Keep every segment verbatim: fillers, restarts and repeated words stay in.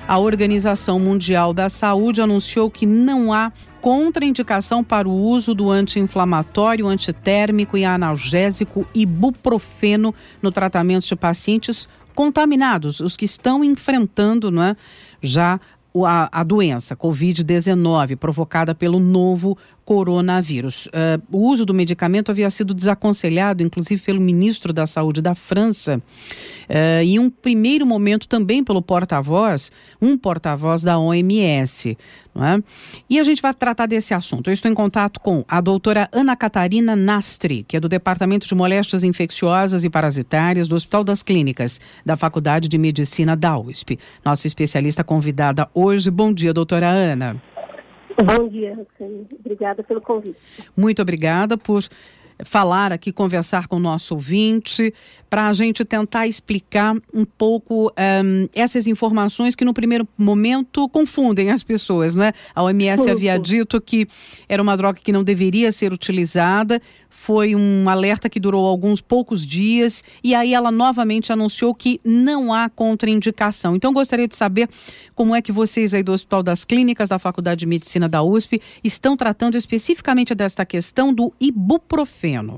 A Organização Mundial da Saúde anunciou que não há contraindicação para o uso do anti-inflamatório, antitérmico e analgésico ibuprofeno no tratamento de pacientes contaminados, os que estão enfrentando, não é, já a, a doença covid dezenove provocada pelo novo coronavírus. Uh, o uso do medicamento havia sido desaconselhado, inclusive pelo ministro da Saúde da França, uh, em um primeiro momento também pelo porta-voz, um porta-voz da O M S. Não é? E a gente vai tratar desse assunto. Eu estou em contato com a doutora Ana Catarina Nastri, que é do Departamento de Moléstias Infecciosas e Parasitárias do Hospital das Clínicas, da Faculdade de Medicina da U S P. Nossa especialista convidada hoje. Bom dia, doutora Ana. Bom dia, Roxane. Obrigada pelo convite. Muito obrigada por falar aqui, conversar com o nosso ouvinte, para a gente tentar explicar um pouco um, essas informações que no primeiro momento confundem as pessoas, não é? A O M S havia dito que era uma droga que não deveria ser utilizada, foi um alerta que durou alguns poucos dias e aí ela novamente anunciou que não há contraindicação. Então gostaria de saber como é que vocês aí do Hospital das Clínicas da Faculdade de Medicina da U S P estão tratando especificamente desta questão do ibuprofeno.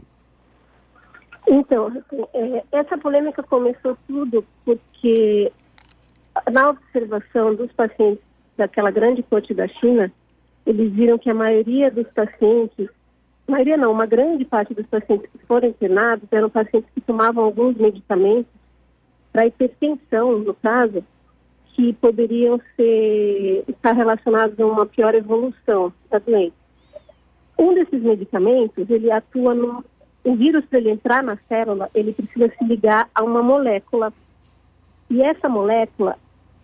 Então, é, essa polêmica começou tudo porque na observação dos pacientes daquela grande corte da China, eles viram que a maioria dos pacientes, maioria não, uma grande parte dos pacientes que foram internados eram pacientes que tomavam alguns medicamentos para hipertensão, no caso, que poderiam ser, estar relacionados a uma pior evolução da doença. Um desses medicamentos, ele atua no... O vírus, para ele entrar na célula, ele precisa se ligar a uma molécula. E essa molécula,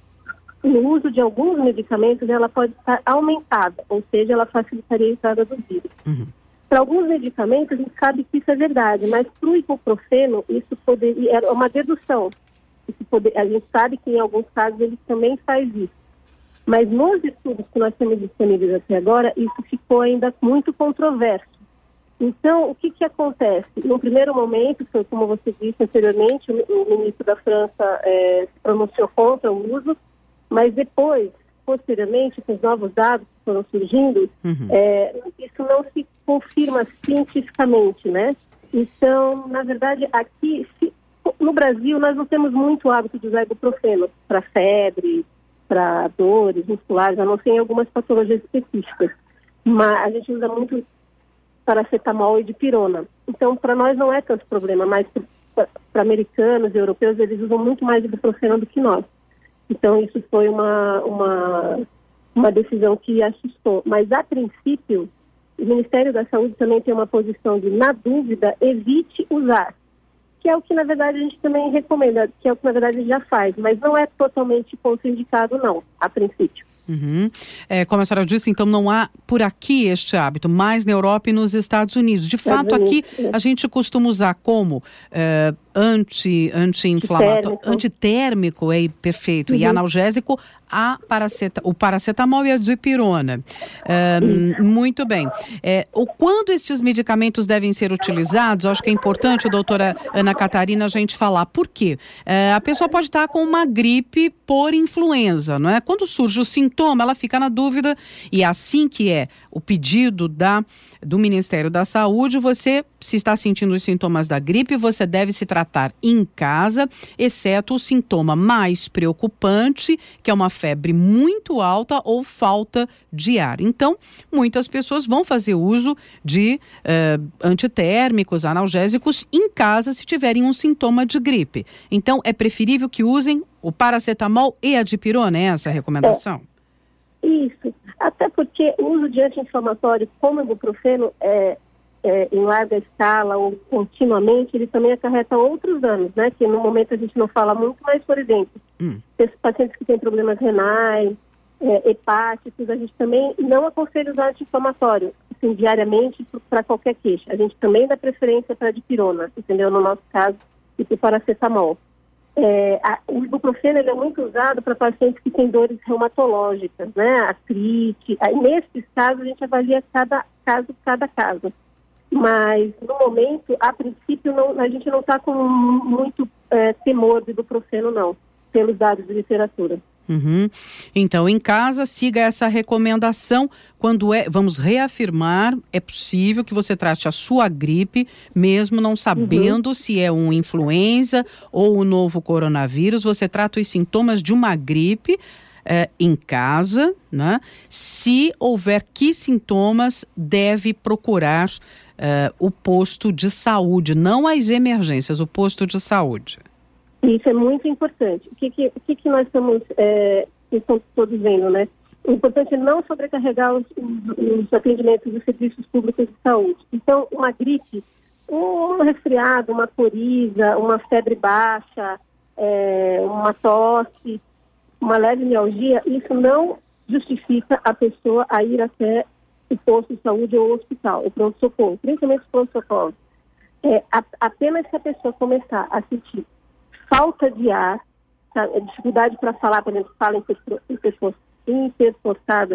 no uso de alguns medicamentos, ela pode estar aumentada, ou seja, ela facilitaria a entrada do vírus. Uhum. Para alguns medicamentos, a gente sabe que isso é verdade, mas para o ibuprofeno, isso poderia, é uma dedução. Isso poder, a gente sabe que em alguns casos ele também faz isso. Mas nos estudos que nós temos disponíveis até agora, isso ficou ainda muito controverso. Então, o que, que acontece? No primeiro momento, foi como você disse anteriormente, o, o ministro da França é, se pronunciou contra o uso, mas depois, posteriormente, com os novos dados que foram surgindo, uhum. é, isso não se confirma cientificamente, né? Então, na verdade, aqui, se, no Brasil, nós não temos muito hábito de usar ibuprofeno para febre, para dores musculares, a não ser em algumas patologias específicas. Mas a gente usa muito paracetamol e dipirona. Então, para nós não é tanto problema, mas para americanos e europeus, eles usam muito mais ibuprofeno do que nós. Então, isso foi uma, uma, uma decisão que assustou. Mas, a princípio, o Ministério da Saúde também tem uma posição de, na dúvida, evite usar. Que é o que, na verdade, a gente também recomenda, que é o que, na verdade, a gente já faz. Mas não é totalmente contraindicado, não, a princípio. Uhum. É, como a senhora disse, então não há por aqui este hábito, mais na Europa e nos Estados Unidos. De fato, aqui a gente costuma usar como é, anti, anti-inflamatório, antitérmico, é perfeito, uhum. e analgésico, a paraceta, o paracetamol e a dipirona. É, muito bem. É, o, quando estes medicamentos devem ser utilizados, acho que é importante, doutora Ana Catarina, a gente falar. Por quê? É, a pessoa pode estar com uma gripe por influenza, não é? Quando surge o sintoma, ela fica na dúvida, e assim que é o pedido da, do Ministério da Saúde, você, se está sentindo os sintomas da gripe, você deve se tratar em casa, exceto o sintoma mais preocupante, que é uma febre muito alta ou falta de ar. Então, muitas pessoas vão fazer uso de eh, antitérmicos, analgésicos em casa se tiverem um sintoma de gripe. Então, é preferível que usem o paracetamol e a dipirona, é essa a recomendação? É, isso. Até porque o uso de anti-inflamatório como o ibuprofeno é, é, em larga escala ou continuamente, ele também acarreta outros danos, né? Que no momento a gente não fala muito, mas, por exemplo, hum. esses pacientes que têm problemas renais, é, hepáticos, a gente também não aconselha usar anti-inflamatório, assim, diariamente para qualquer queixa. A gente também dá preferência para a dipirona, entendeu? No nosso caso, e para o paracetamol. É, a, o ibuprofeno ele é muito usado para pacientes que têm dores reumatológicas, né, artrite. Aí, nesses casos, a gente avalia cada caso, cada caso. Mas, no momento, a princípio, não, a gente não está com muito é, temor do ibuprofeno, não, pelos dados de literatura. Uhum. Então, em casa, siga essa recomendação. Quando é, vamos reafirmar, é possível que você trate a sua gripe, mesmo não sabendo uhum. se é um influenza ou o novo coronavírus. Você trata os sintomas de uma gripe é, em casa, né? Se houver que sintomas, deve procurar é, o posto de saúde, não as emergências, o posto de saúde. Isso é muito importante. O que, que, o que, que nós estamos, é, estamos todos vendo, né? O importante é não sobrecarregar os, os, os atendimentos dos serviços públicos de saúde. Então, uma gripe, um resfriado, uma coriza, uma febre baixa, é, uma tosse, uma leve mialgia, isso não justifica a pessoa a ir até o posto de saúde ou o hospital, o pronto-socorro, principalmente o pronto-socorro. É, a, apenas se a pessoa começar a sentir falta de ar, tá? Dificuldade para falar, por exemplo, fala interforçada,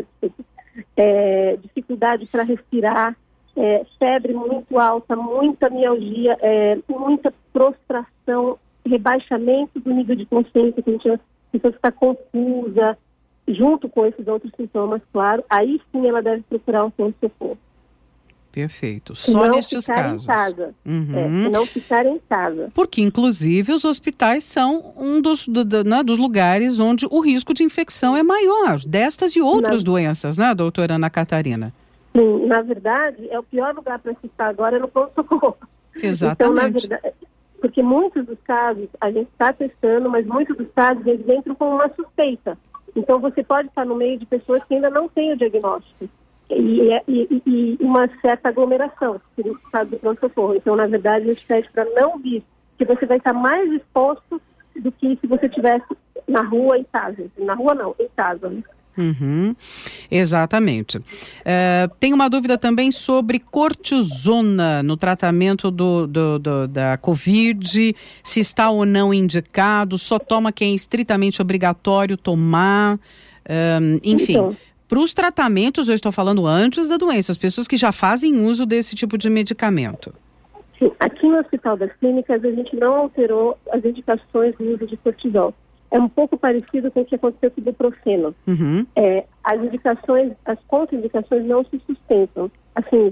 é, dificuldade para respirar, é, febre muito alta, muita mialgia, é, muita prostração, rebaixamento do nível de consciência, que a gente, a pessoa fica confusa, junto com esses outros sintomas, claro, aí sim ela deve procurar um pronto-socorro. Perfeito. Só não nestes ficar casos. Em casa. Uhum. É, não ficar em casa. Porque, inclusive, os hospitais são um dos, do, do, né, dos lugares onde o risco de infecção é maior, destas e outras na... doenças, né, doutora Ana Catarina? Sim, na verdade, é o pior lugar para se estar agora é no pronto-socorro. Exatamente. Então, na verdade, porque muitos dos casos, a gente está testando, mas muitos dos casos, eles entram com uma suspeita. Então, você pode estar no meio de pessoas que ainda não têm o diagnóstico. E, e, e uma certa aglomeração, seria o caso do pronto-socorro. Então, na verdade, a gente pede para não vir, porque você vai estar mais exposto do que se você estivesse na rua, em casa. Na rua não, em casa. Né? Uhum, exatamente. Uh, tem uma dúvida também sobre cortisona no tratamento do, do, do, da Covid, se está ou não indicado, só toma quem é estritamente obrigatório tomar, um, enfim... Então, para os tratamentos, eu estou falando antes da doença, as pessoas que já fazem uso desse tipo de medicamento. Sim, aqui no Hospital das Clínicas a gente não alterou as indicações do uso de cortisol. É um pouco parecido com o que aconteceu com o ibuprofeno. Uhum. É, as indicações, as contraindicações não se sustentam, assim,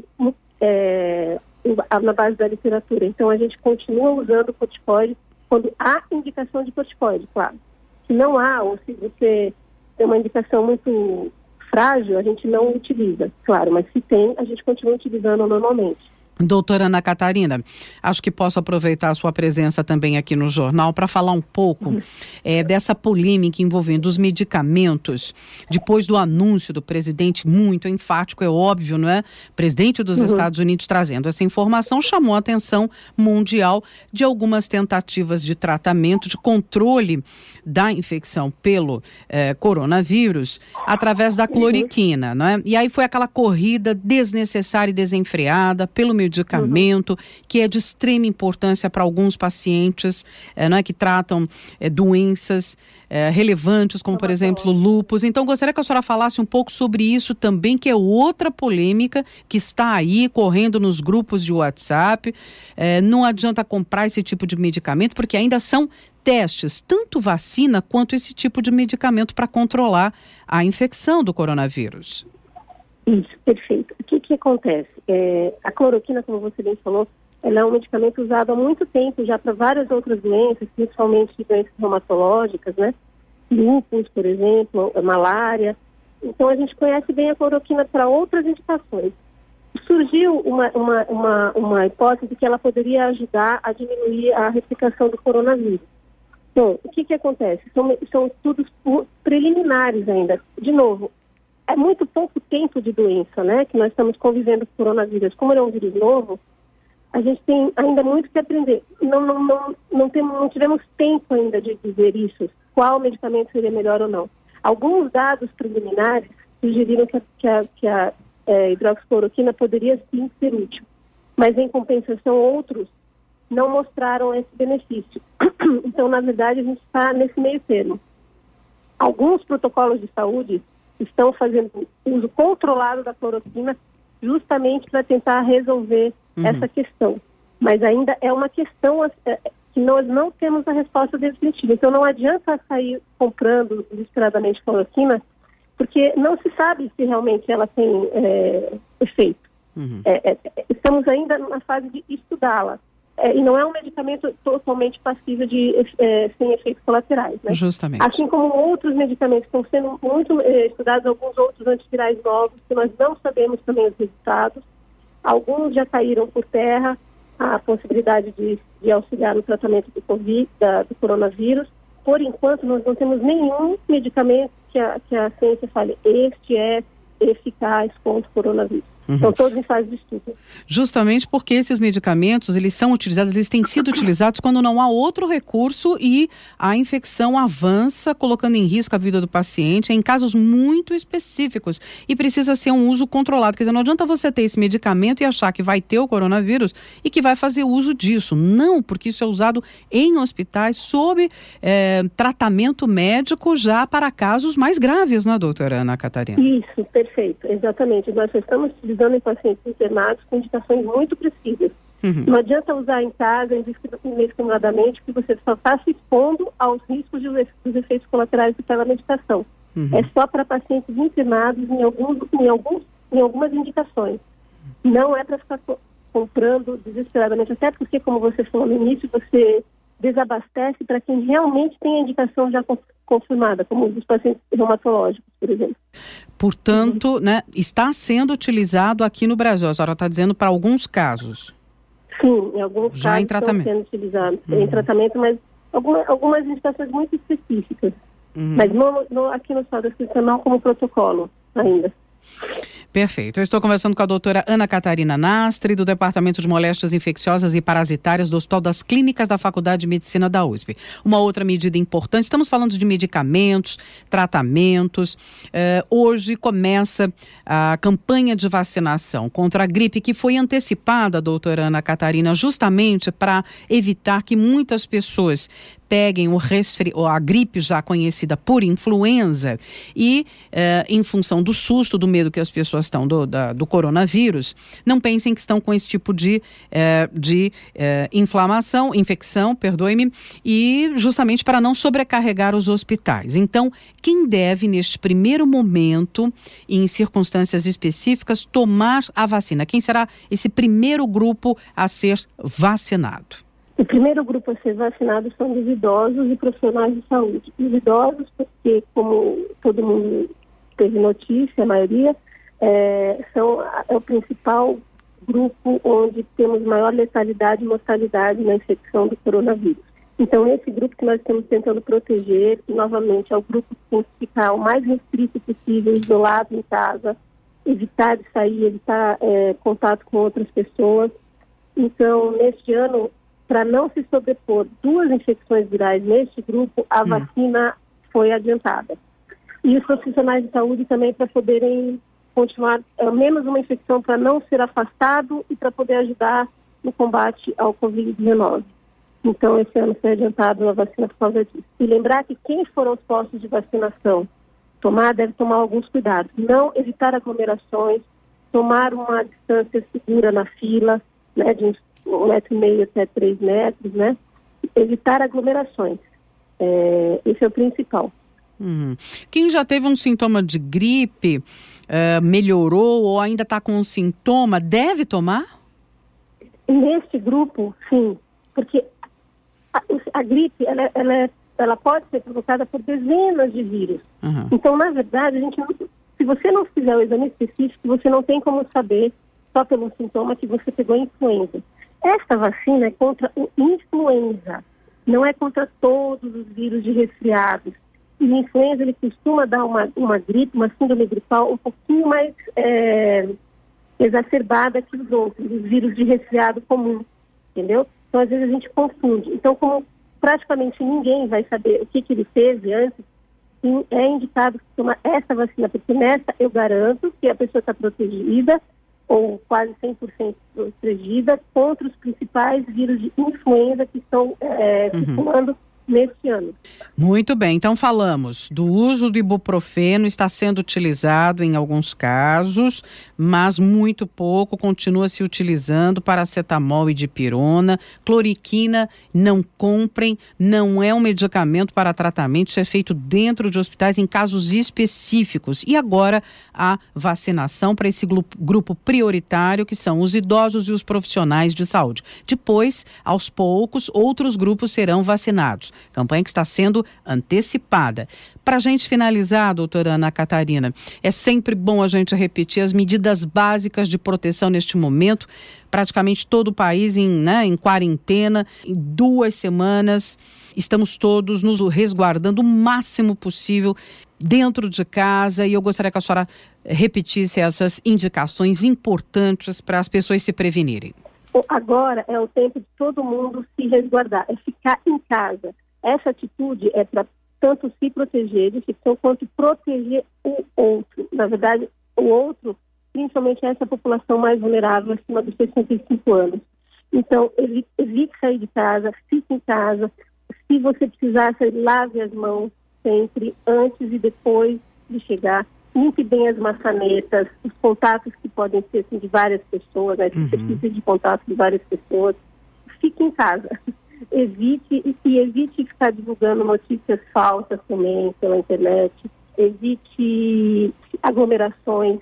é, na base da literatura. Então a gente continua usando o corticoide quando há indicação de corticoide, claro. Se não há, ou se você tem uma indicação muito frágil, a gente não utiliza, claro, mas se tem, a gente continua utilizando normalmente. Doutora Ana Catarina, acho que posso aproveitar a sua presença também aqui no jornal para falar um pouco uhum. é, dessa polêmica envolvendo os medicamentos, depois do anúncio do presidente, muito enfático, é óbvio, não é? Presidente dos uhum. Estados Unidos trazendo essa informação, chamou a atenção mundial de algumas tentativas de tratamento, de controle da infecção pelo é, coronavírus através da cloroquina, uhum. não é? E aí foi aquela corrida desnecessária e desenfreada pelo medicamento, uhum. que é de extrema importância para alguns pacientes, é, não é, que tratam é, doenças é, relevantes, como, por exemplo, lúpus. Então, gostaria que a senhora falasse um pouco sobre isso também, que é outra polêmica que está aí, correndo nos grupos de WhatsApp. É, não adianta comprar esse tipo de medicamento, porque ainda são testes, tanto vacina quanto esse tipo de medicamento para controlar a infecção do coronavírus. Isso, perfeito. O que que acontece? É, a cloroquina, como você bem falou, ela é um medicamento usado há muito tempo já para várias outras doenças, principalmente doenças reumatológicas, né? Lúpus, por exemplo, malária. Então, a gente conhece bem a cloroquina para outras indicações. Surgiu uma, uma, uma, uma hipótese que ela poderia ajudar a diminuir a replicação do coronavírus. Então, o que que acontece? São, são estudos preliminares ainda. De novo, é muito pouco tempo de doença, né, que nós estamos convivendo com o coronavírus. Como ele é um vírus novo, a gente tem ainda muito que aprender. Não, não, não, não, temos, não tivemos tempo ainda de dizer isso, qual medicamento seria melhor ou não. Alguns dados preliminares sugeriram que a, que a, que a é, hidroxicloroquina poderia sim ser útil, mas em compensação outros não mostraram esse benefício. Então, na verdade, a gente está nesse meio termo. Alguns protocolos de saúde estão fazendo uso controlado da cloroquina justamente para tentar resolver uhum. essa questão. Mas ainda é uma questão que nós não temos a resposta definitiva. Então não adianta sair comprando desesperadamente cloroquina, porque não se sabe se realmente ela tem é, efeito. Uhum. É, é, estamos ainda na fase de estudá-la. É, e não é um medicamento totalmente passível de é, sem efeitos colaterais, né? Justamente. Assim como outros medicamentos estão sendo muito é, estudados, alguns outros antivirais novos, que nós não sabemos também os resultados. Alguns já caíram por terra a possibilidade de, de auxiliar no tratamento do Covid, da, do coronavírus. Por enquanto, nós não temos nenhum medicamento que a, que a ciência fale, este é eficaz contra o coronavírus. Uhum. São todos em fase de estudo. Justamente porque esses medicamentos, eles são utilizados, eles têm sido utilizados quando não há outro recurso e a infecção avança, colocando em risco a vida do paciente, em casos muito específicos. E precisa ser um uso controlado. Quer dizer, não adianta você ter esse medicamento e achar que vai ter o coronavírus e que vai fazer uso disso. Não, porque isso é usado em hospitais sob é, tratamento médico já para casos mais graves, não é, doutora Ana Catarina? Isso, perfeito, exatamente. Nós estamos utilizando em pacientes internados com indicações muito precisas. Uhum. Não adianta usar em casa indiscriminadamente, porque você só está se expondo aos riscos dos efeitos colaterais daquela medicação. Uhum. É só para pacientes internados em, alguns, em, alguns, em algumas indicações. Não é para ficar co- comprando desesperadamente, até porque, como você falou no início, você desabastece para quem realmente tem a indicação já confirmada, como os pacientes reumatológicos, por exemplo. Portanto, uhum. né, está sendo utilizado aqui no Brasil. A senhora está dizendo para alguns casos. Sim, em alguns já casos em tratamento. estão sendo utilizados uhum. em tratamento, mas alguma, algumas indicações muito específicas. Uhum. Mas no, no, aqui no estado institucional como protocolo ainda. Perfeito. Eu estou conversando com a doutora Ana Catarina Nastri, do Departamento de Moléstias Infecciosas e Parasitárias do Hospital das Clínicas da Faculdade de Medicina da U S P. Uma outra medida importante, estamos falando de medicamentos, tratamentos. Eh, hoje começa a campanha de vacinação contra a gripe, que foi antecipada, doutora Ana Catarina, justamente para evitar que muitas pessoas peguem o resfri... ou a gripe já conhecida por influenza e, eh, em função do susto, do medo que as pessoas estão do, da, do coronavírus, não pensem que estão com esse tipo de, eh, de eh, inflamação, infecção, perdoe-me, e justamente para não sobrecarregar os hospitais. Então, quem deve, neste primeiro momento, em circunstâncias específicas, tomar a vacina? Quem será esse primeiro grupo a ser vacinado? O primeiro grupo a ser vacinado são os idosos e profissionais de saúde. Os idosos, porque, como todo mundo teve notícia, a maioria, é, são, é o principal grupo onde temos maior letalidade e mortalidade na infecção do coronavírus. Então, esse grupo que nós estamos tentando proteger, e novamente é o grupo que tem que ficar o mais restrito possível, isolado em casa, evitar de sair, evitar é, contato com outras pessoas. Então, neste ano, para não se sobrepor duas infecções virais neste grupo, a hum. vacina foi adiantada. E os profissionais de saúde também para poderem continuar, é, menos uma infecção para não ser afastado e para poder ajudar no combate ao covid dezenove. Então, esse ano foi adiantado a vacina por causa disso. E lembrar que quem foram os postos de vacinação tomar, deve tomar alguns cuidados. Não evitar aglomerações, tomar uma distância segura na fila, né, de uns um metro e meio até três metros, né? Evitar aglomerações. É, esse é o principal. Uhum. Quem já teve um sintoma de gripe, uh, melhorou ou ainda está com um sintoma, deve tomar? Neste grupo, sim. Porque a, a gripe, ela, ela, ela pode ser provocada por dezenas de vírus. Uhum. Então, na verdade, a gente não, se você não fizer o exame específico, você não tem como saber, só pelo sintoma, que você pegou influenza. Esta vacina é contra o influenza, não é contra todos os vírus de resfriados. E o influenza, ele costuma dar uma, uma gripe, uma síndrome gripal um pouquinho mais é, exacerbada que os outros, os vírus de resfriado comum, entendeu? Então, às vezes, a gente confunde. Então, como praticamente ninguém vai saber o que, que ele teve antes, sim, é indicado tomar essa vacina, porque nessa eu garanto que a pessoa está protegida, ou quase cem por cento protegida, contra os principais vírus de influenza que estão é, circulando uhum. neste ano. Muito bem, então falamos do uso do ibuprofeno, está sendo utilizado em alguns casos, mas muito pouco, continua se utilizando paracetamol e dipirona, cloriquina, não comprem, não é um medicamento para tratamento, isso é feito dentro de hospitais em casos específicos. E agora a vacinação para esse grupo prioritário, que são os idosos e os profissionais de saúde. Depois, aos poucos, outros grupos serão vacinados. Campanha que está sendo antecipada. Para a gente finalizar, doutora Ana Catarina, é sempre bom a gente repetir as medidas básicas de proteção neste momento. Praticamente todo o país em, né, em quarentena, em duas semanas. Estamos todos nos resguardando o máximo possível dentro de casa, e eu gostaria que a senhora repetisse essas indicações importantes para as pessoas se prevenirem. Agora é o tempo de todo mundo se resguardar, é ficar em casa. Essa atitude é para tanto se proteger de infecção quanto proteger o outro. Na verdade, o outro, principalmente essa população mais vulnerável acima dos sessenta e cinco anos. Então, evite, evite sair de casa, fique em casa. Se você precisar, lave as mãos sempre, antes e depois de chegar. Limpe bem as maçanetas, os contatos que podem ser assim, de várias pessoas, né, superfícies uhum. de contato de várias pessoas. Fique em casa. Evite e evite ficar divulgando notícias falsas também pela internet. Evite aglomerações,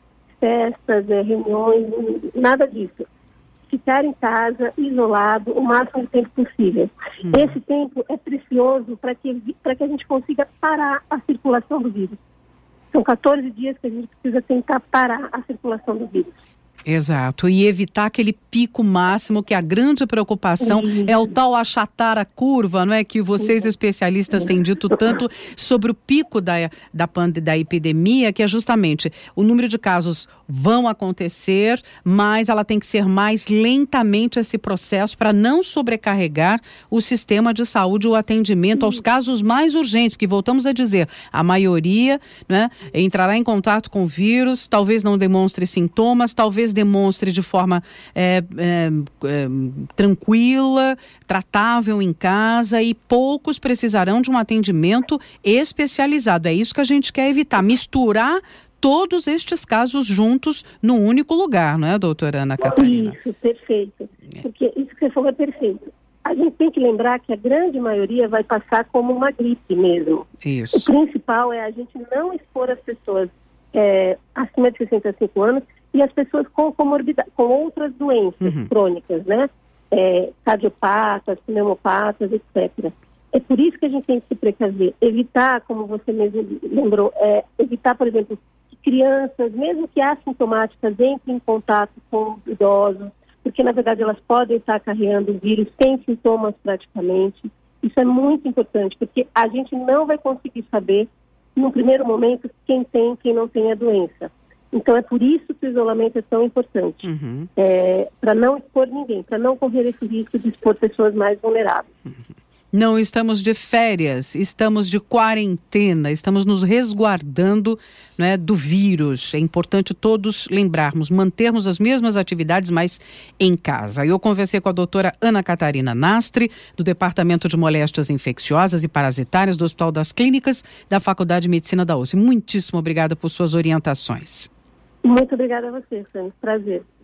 festas, reuniões, nada disso. Ficar em casa, isolado, o máximo de tempo possível. Hum. Esse tempo é precioso para que, para que a gente consiga parar a circulação do vírus. São quatorze dias que a gente precisa tentar parar a circulação do vírus. Exato, e evitar aquele pico máximo, que a grande preocupação Isso. é o tal achatar a curva, não é? Que vocês especialistas têm dito tanto sobre o pico da, da, da epidemia, que é justamente o número de casos vão acontecer, mas ela tem que ser mais lentamente esse processo para não sobrecarregar o sistema de saúde, o atendimento aos casos mais urgentes, porque voltamos a dizer, a maioria, né, entrará em contato com o vírus, talvez não demonstre sintomas, talvez demonstre de forma é, é, é, tranquila, tratável em casa, e poucos precisarão de um atendimento especializado. É isso que a gente quer evitar, misturar todos estes casos juntos num único lugar, não é, doutora Ana Catarina? Isso, perfeito. Porque isso que você falou é perfeito. A gente tem que lembrar que a grande maioria vai passar como uma gripe mesmo. Isso. O principal é a gente não expor as pessoas é, acima de sessenta e cinco anos e as pessoas com comorbidade, com outras doenças uhum. crônicas, né? É, cardiopatas, pneumopatas, etcétera. É por isso que a gente tem que se precaver. Evitar, como você mesmo lembrou, é, evitar, por exemplo, que crianças, mesmo que assintomáticas, entrem em contato com idosos, porque, na verdade, elas podem estar carregando o vírus sem sintomas praticamente. Isso é muito importante, porque a gente não vai conseguir saber, no primeiro momento, quem tem e quem não tem a doença. Então, é por isso que o isolamento é tão importante. Uhum. É, para não expor ninguém, para não correr esse risco de expor pessoas mais vulneráveis. Uhum. Não estamos de férias, estamos de quarentena, estamos nos resguardando, né, do vírus. É importante todos lembrarmos, mantermos as mesmas atividades, mas em casa. Eu conversei com a doutora Ana Catarina Nastre, do Departamento de Moléstias Infecciosas e Parasitárias do Hospital das Clínicas da Faculdade de Medicina da U S P. Muitíssimo obrigada por suas orientações. Muito obrigada a você, Sandra. Prazer.